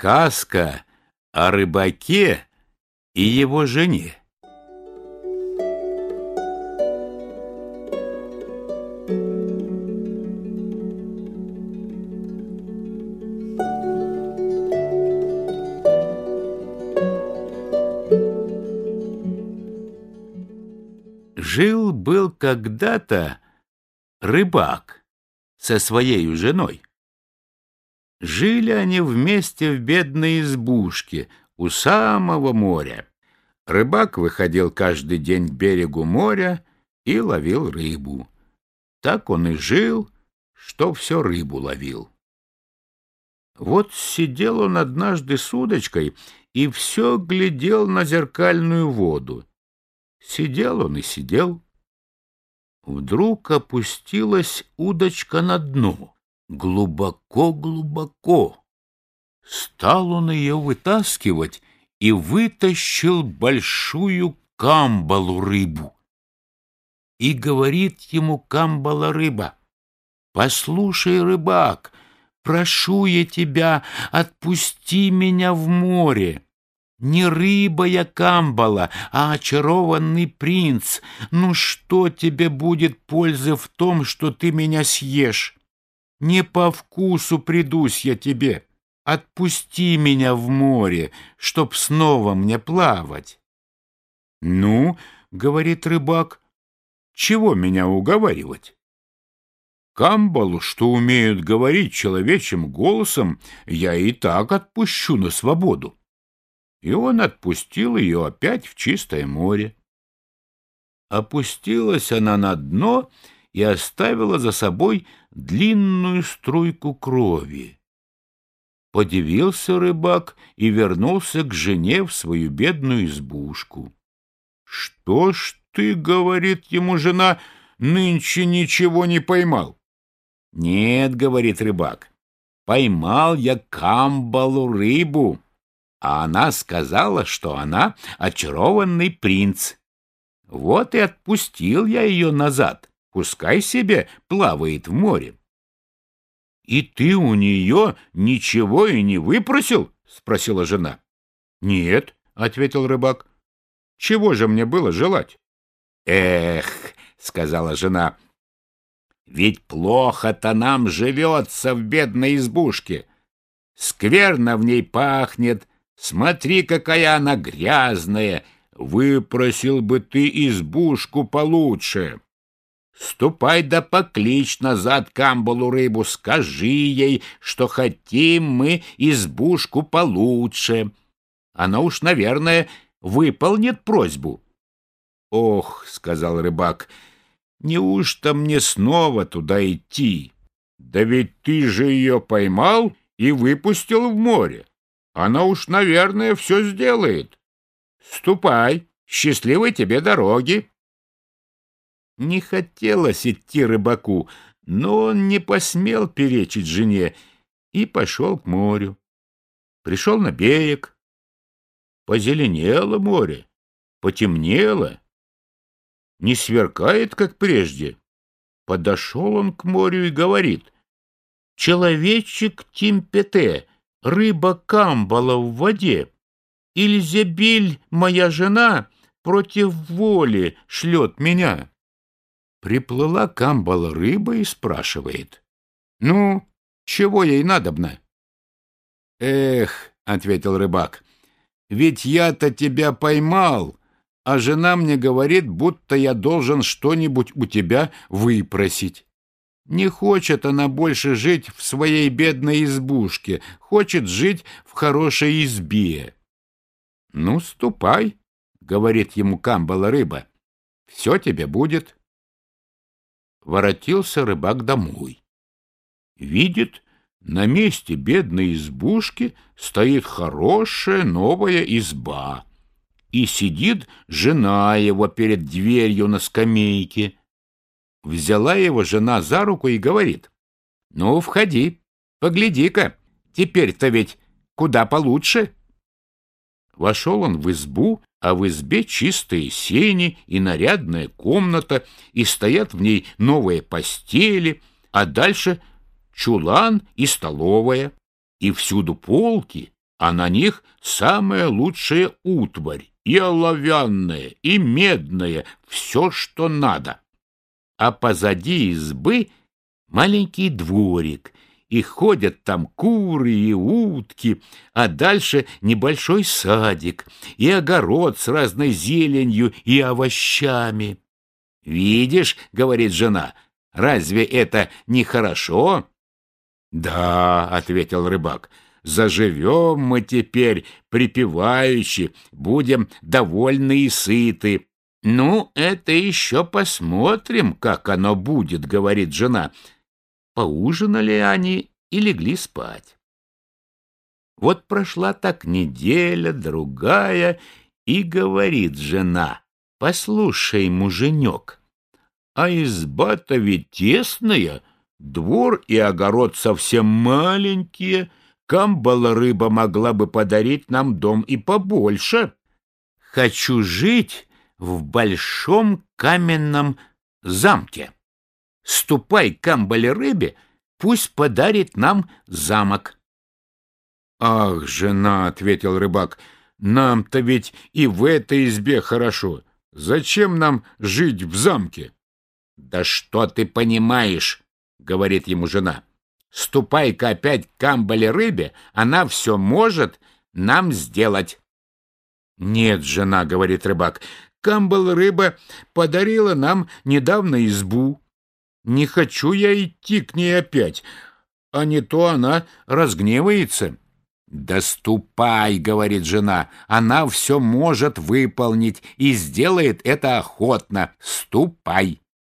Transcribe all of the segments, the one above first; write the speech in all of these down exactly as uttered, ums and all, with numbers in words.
Сказка о рыбаке и его жене. Жил-был когда-то рыбак со своей женой. Жили они вместе в бедной избушке у самого моря. Рыбак выходил каждый день к берегу моря и ловил рыбу. Так он и жил, что все рыбу ловил. Вот сидел он однажды с удочкой и все глядел на зеркальную воду. Сидел он и сидел. Вдруг опустилась удочка на дно. Глубоко-глубоко. Стал он ее вытаскивать и вытащил большую камбалу рыбу. И говорит ему камбала рыба: «Послушай, рыбак, прошу я тебя, отпусти меня в море. Не рыба я камбала, а очарованный принц. Ну что тебе будет пользы в том, что ты меня съешь? Не по вкусу придусь я тебе. Отпусти меня в море, чтоб снова мне плавать». «Ну, — говорит рыбак, — чего меня уговаривать? Камбалу, что умеют говорить человечьим голосом, я и так отпущу на свободу». И он отпустил ее опять в чистое море. Опустилась она на дно и оставила за собой длинную струйку крови. Подивился рыбак и вернулся к жене в свою бедную избушку. «Что ж ты, — говорит ему жена, — нынче ничего не поймал?» «Нет, — говорит рыбак, — поймал я камбалу рыбу, а она сказала, что она очарованный принц. Вот и отпустил я ее назад, пускай себе плавает в море». «И ты у нее ничего и не выпросил?» — спросила жена. «Нет, — ответил рыбак, — чего же мне было желать?» «Эх, — сказала жена, — ведь плохо-то нам живется в бедной избушке. Скверно в ней пахнет, смотри, какая она грязная. Выпросил бы ты избушку получше. Ступай да покличь назад камбалу рыбу, скажи ей, что хотим мы избушку получше. Она уж, наверное, выполнит просьбу». «Ох, — сказал рыбак, — неужто мне снова туда идти? Да ведь ты же ее поймал и выпустил в море. Она уж, наверное, все сделает. Ступай, счастливой тебе дороги». Не хотелось идти рыбаку, но он не посмел перечить жене и пошел к морю. Пришел на берег. Позеленело море, потемнело, не сверкает, как прежде. Подошел он к морю и говорит: «Человечек Тимпете, рыба камбала в воде, Ильзебиль, моя жена, против воли шлет меня». Приплыла камбала рыба и спрашивает: «Ну, чего ей надобно?» «Эх, — ответил рыбак, — ведь я-то тебя поймал, а жена мне говорит, будто я должен что-нибудь у тебя выпросить. Не хочет она больше жить в своей бедной избушке, хочет жить в хорошей избе». «Ну, ступай, — говорит ему камбала рыба, — все тебе будет». Воротился рыбак домой. Видит, на месте бедной избушки стоит хорошая новая изба, и сидит жена его перед дверью на скамейке. Взяла его жена за руку и говорит: «Ну, входи, погляди-ка, теперь-то ведь куда получше». Вошел он в избу, а в избе чистые сени и нарядная комната, и стоят в ней новые постели, а дальше чулан и столовая, и всюду полки, а на них самая лучшая утварь, и оловянная, и медная, все, что надо. А позади избы маленький дворик, и ходят там куры и утки, а дальше небольшой садик и огород с разной зеленью и овощами. «Видишь, — говорит жена, — разве это не хорошо?» «Да, — ответил рыбак, — заживем мы теперь припеваючи, будем довольны и сыты». «Ну, это еще посмотрим, как оно будет, — говорит жена». Поужинали они и легли спать. Вот прошла так неделя, другая, и говорит жена: «Послушай, муженек, а изба-то ведь тесная, двор и огород совсем маленькие, камбала-рыба могла бы подарить нам дом и побольше. Хочу жить в большом каменном замке. Ступай к камбале-рыбе, пусть подарит нам замок». «Ах, жена, — ответил рыбак, — нам-то ведь и в этой избе хорошо. Зачем нам жить в замке?» «Да что ты понимаешь, — говорит ему жена, — ступай-ка опять к камбале-рыбе, она все может нам сделать». «Нет, жена, — говорит рыбак, — камбала-рыба подарила нам недавно избу. Не хочу я идти к ней опять, а не то она разгневается». «Да ступай, — говорит жена, — она все может выполнить и сделает это охотно. Ступай».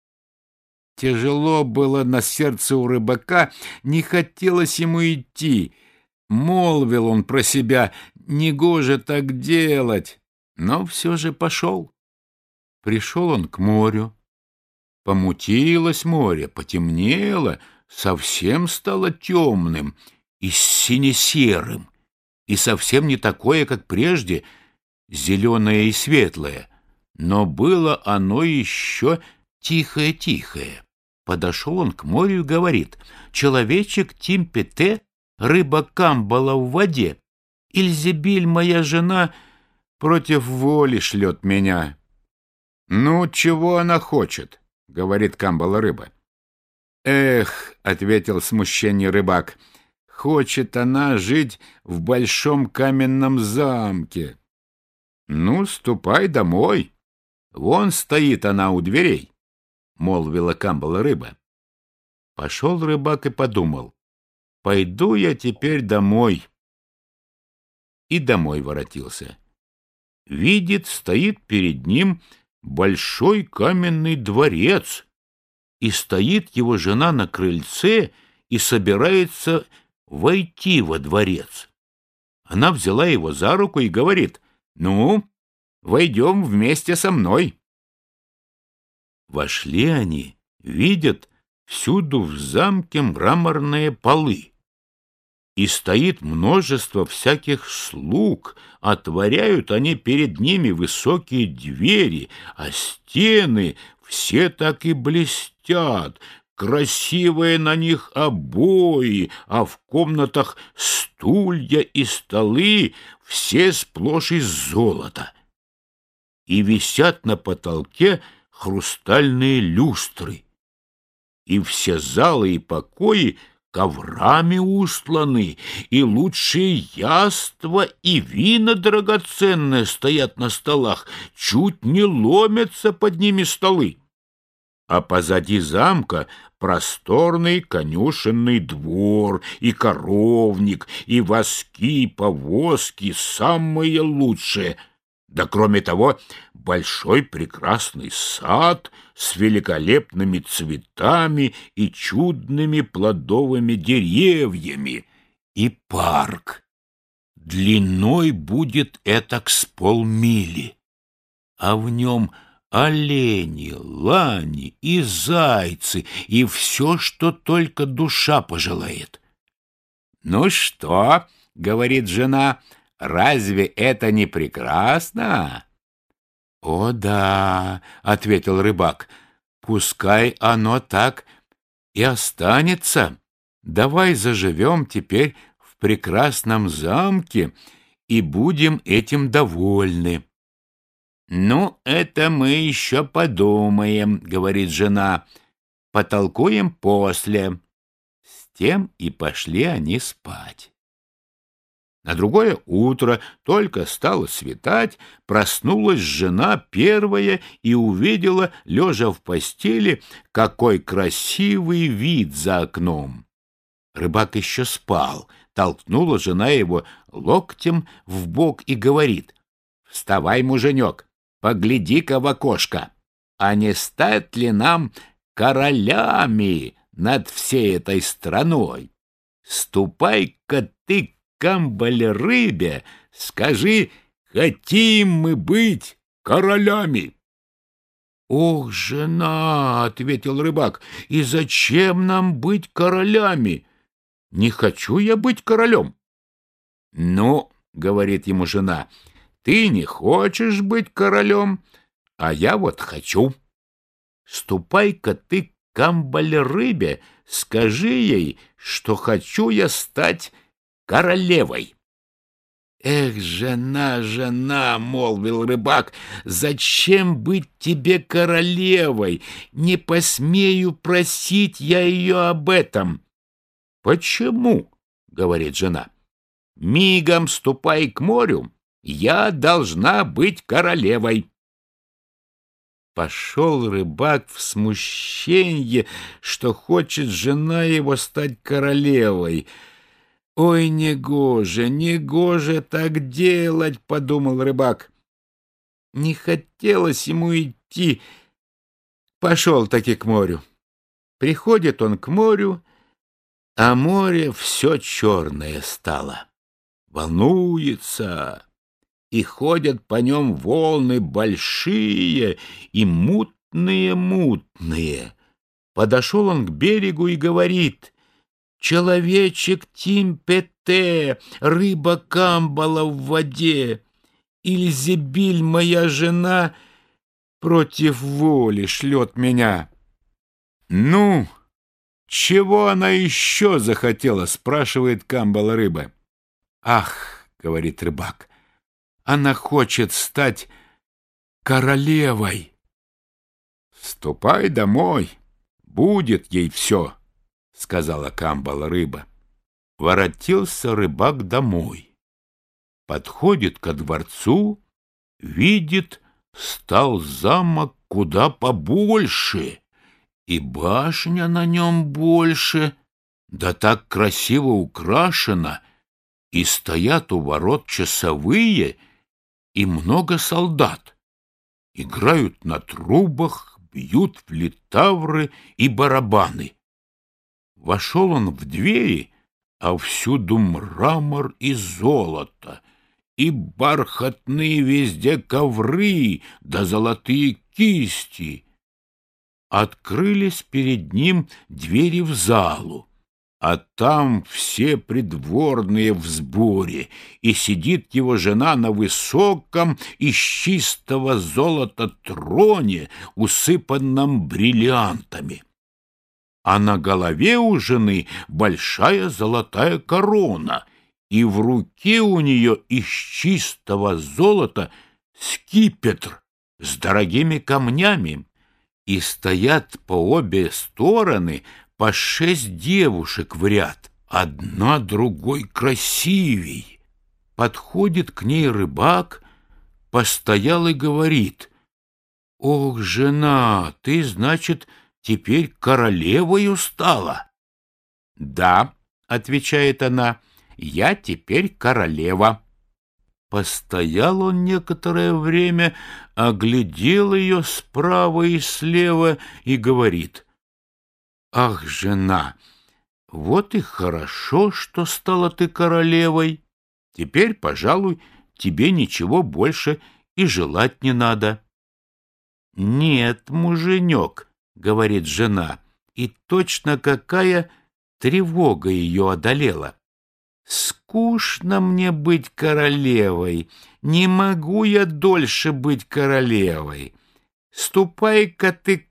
Тяжело было на сердце у рыбака, не хотелось ему идти. Молвил он про себя: негоже так делать, но все же пошел. Пришел он к морю. Помутилось море, потемнело, совсем стало темным и сине-серым, и совсем не такое, как прежде, зеленое и светлое, но было оно еще тихое-тихое. Подошел он к морю и говорит: «Человечек Тимпете, рыба камбала в воде, Ильзебиль, моя жена, против воли шлет меня». «Ну, чего она хочет?» — говорит камбала-рыба. «Эх, — ответил в смущении рыбак, — хочет она жить в большом каменном замке». «Ну, ступай домой, вон стоит она у дверей», — молвила камбала-рыба. Пошел рыбак и подумал: пойду я теперь домой. И домой воротился. Видит, стоит перед ним большой каменный дворец, и стоит его жена на крыльце и собирается войти во дворец. Она взяла его за руку и говорит: «Ну, войдем вместе со мной». Вошли они, видят, всюду в замке мраморные полы, и стоит множество всяких слуг, отворяют они перед ними высокие двери, а стены все так и блестят, красивые на них обои, а в комнатах стулья и столы все сплошь из золота. И висят на потолке хрустальные люстры, и все залы и покои коврами устланы, и лучшие яства и вина драгоценные стоят на столах, чуть не ломятся под ними столы. А позади замка просторный конюшенный двор, и коровник, и воски, и повозки самые лучшие. Да кроме того, большой прекрасный сад с великолепными цветами и чудными плодовыми деревьями, и парк. Длиной будет этак с полмили, а в нем олени, лани и зайцы, и все, что только душа пожелает. «Ну что, — говорит жена, — разве это не прекрасно?» «О да, — ответил рыбак, — пускай оно так и останется. Давай заживем теперь в прекрасном замке и будем этим довольны. — Ну, это мы еще подумаем, — говорит жена, — потолкуем после. С тем и пошли они спать. На другое утро, только стало светать, проснулась жена первая и увидела, лежа в постели, какой красивый вид за окном. Рыбак еще спал, толкнула жена его локтем в бок и говорит: «Вставай, муженек, погляди-ка в окошко, а не стать ли нам королями над всей этой страной? Ступай-ка ты, камбале-рыбе, скажи, хотим мы быть королями». «Ох, жена, — ответил рыбак, — и зачем нам быть королями? Не хочу я быть королем». «Ну, — говорит ему жена, — ты не хочешь быть королем, а я вот хочу. Ступай-ка ты к камбале-рыбе, скажи ей, что хочу я стать королевой». «Эх, жена, жена, — молвил рыбак, — зачем быть тебе королевой? Не посмею просить я ее об этом». «Почему? — говорит жена. — Мигом ступай к морю, я должна быть королевой». Пошел рыбак в смущенье, что хочет жена его стать королевой. «Ой, негоже, негоже так делать, — подумал рыбак. Не хотелось ему идти. Пошел таки к морю. Приходит он к морю, а море все черное стало. Волнуется, и ходят по нем волны большие и мутные-мутные. Подошел он к берегу и говорит: «Человечек Тимпете, рыба камбала в воде, Ильзебиль, моя жена, против воли шлет меня». «Ну, чего она еще захотела?» — спрашивает камбала-рыба. «Ах, — говорит рыбак, — она хочет стать королевой». «Ступай домой, будет ей все», — сказала камбала-рыба. Воротился рыбак домой. Подходит ко дворцу, видит, стал замок куда побольше, и башня на нем больше, да так красиво украшена, и стоят у ворот часовые и много солдат. Играют на трубах, бьют в литавры и барабаны. Вошел он в двери, а всюду мрамор и золото, и бархатные везде ковры, да золотые кисти. Открылись перед ним двери в залу, а там все придворные в сборе, и сидит его жена на высоком из чистого золота троне, усыпанном бриллиантами. А на голове у жены большая золотая корона, и в руке у нее из чистого золота скипетр с дорогими камнями, и стоят по обе стороны по шесть девушек в ряд, одна другой красивей. Подходит к ней рыбак, постоял и говорит: «Ох, жена, ты, значит, теперь королевою стала?» «Да, — отвечает она, — я теперь королева». Постоял он некоторое время, оглядел ее справа и слева и говорит: «Ах, жена, вот и хорошо, что стала ты королевой. Теперь, пожалуй, тебе ничего больше и желать не надо». «Нет, муженек, — говорит жена, и точно какая тревога ее одолела. — Скучно мне быть королевой, не могу я дольше быть королевой. Ступай-ка ты к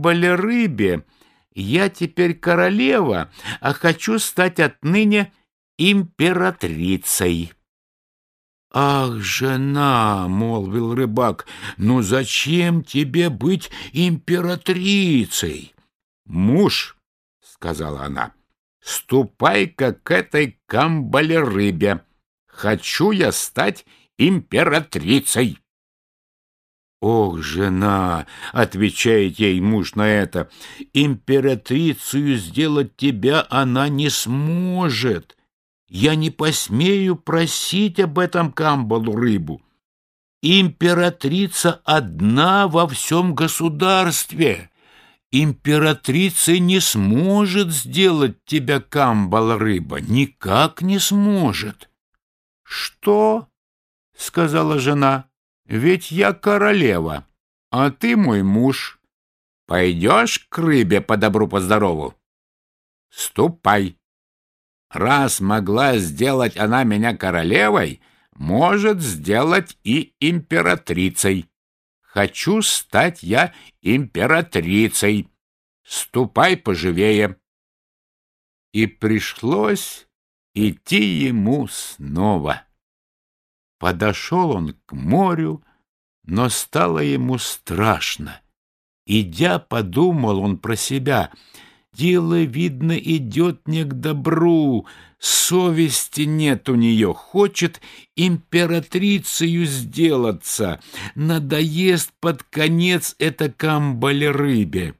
камбале-рыбе, я теперь королева, а хочу стать отныне императрицей. — Ах, жена, — молвил рыбак, — ну зачем тебе быть императрицей? — Муж, — сказала она, — ступай-ка к этой камбале-рыбе. Хочу я стать императрицей. — Ох, жена, — отвечает ей муж на это, — императрицею сделать тебя она не сможет. Я не посмею просить об этом камбалу-рыбу. Императрица одна во всем государстве. Императрица не сможет сделать тебя камбала-рыба, никак не сможет. — Что? — сказала жена. — Ведь я королева, а ты мой муж. Пойдешь к рыбе по добру, по здорову? Ступай. Раз могла сделать она меня королевой, может сделать и императрицей. Хочу стать я императрицей. Ступай поживее. И пришлось идти ему снова. Подошел он к морю, но стало ему страшно. Идя, подумал он про себя: дело, видно, идет не к добру, совести нет у нее, хочет императрицею сделаться, надоест под конец это камбале-рыбе.